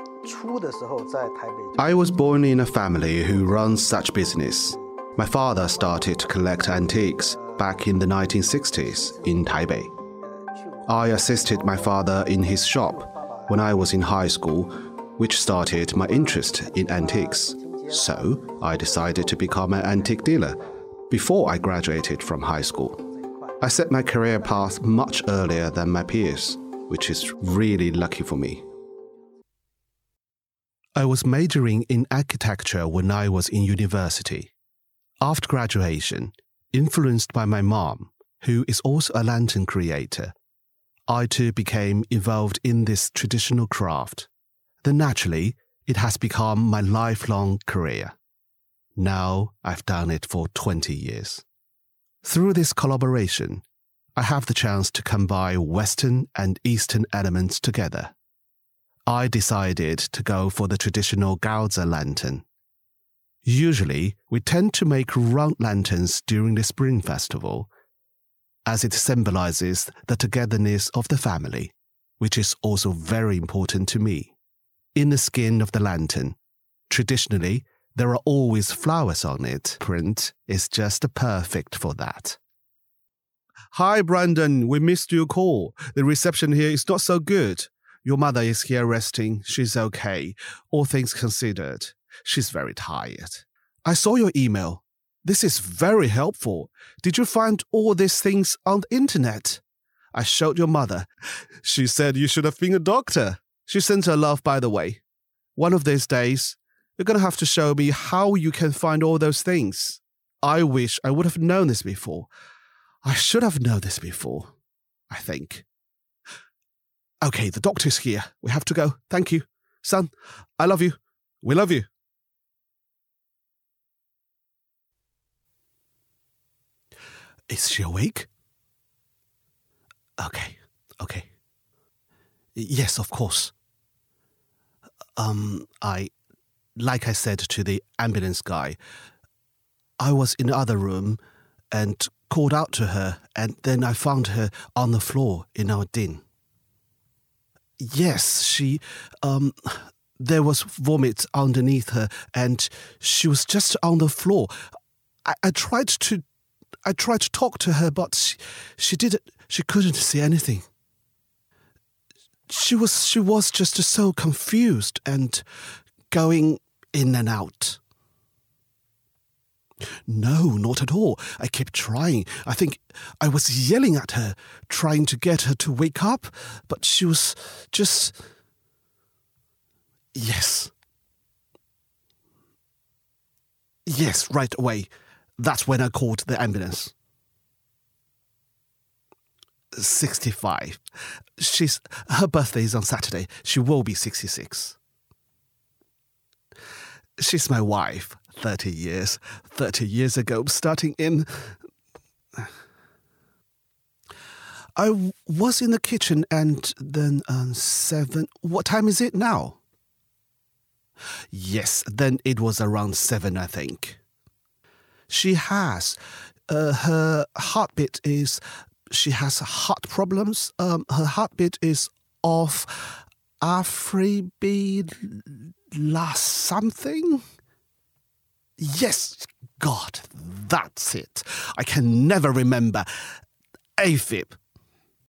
I was born in a family who runs such business. My father started to collect antiques back in the 1960s in Taipei. I assisted my father in his shop when I was in high school, which started my interest in antiques. So I decided to become an antique dealer before I graduated from high school. I set my career path much earlier than my peers, which is really lucky for me. I was majoring in architecture when I was in university. After graduation, influenced by my mom, who is also a lantern creator, I too became involved in this traditional craft. Then naturally, it has become my lifelong career. Now I've done it for 20 years. Through this collaboration, I have the chance to combine Western and Eastern elements together. I decided to go for the traditional Gaozi lantern. Usually, we tend to make round lanterns during the Spring Festival, as it symbolizes the togetherness of the family, which is also very important to me. In the skin of the lantern, traditionally, there are always flowers on it. Print is just perfect for that. Hi, Brandon. We missed your call. The reception here is not so good. Your mother is here resting. She's okay, all things considered. She's very tired. I saw your email. This is very helpful. Did you find all these things on the internet? I showed your mother. She said you should have been a doctor. She sent her love, by the way. One of these days, you're going to have to show me how you can find all those things. I wish I would have known this before. I should have known this before, I think. Okay, the doctor's here. We have to go. Thank you. Son, I love you. We love you. Is she awake? Okay. Yes, of course. Like I said to the ambulance guy, I was in the other room and called out to her, and then I found her on the floor in our den. Yes, there was vomit underneath her, and she was just on the floor. I tried to talk to her, but she couldn't see anything. She was just so confused and going in and out. No, not at all. I kept trying. I think I was yelling at her, trying to get her to wake up, but she was just... Yes, right away. That's when I called the ambulance. 65. Her birthday is on Saturday. She will be 66. She's my wife. 30 years. 30 years ago, starting in... I was in the kitchen and then 7... What time is it now? Yes, then it was around 7, I think. She has... her heartbeat is... She has heart problems. Her heartbeat is off Afribi last something? Yes, God, that's it. I can never remember. AFib.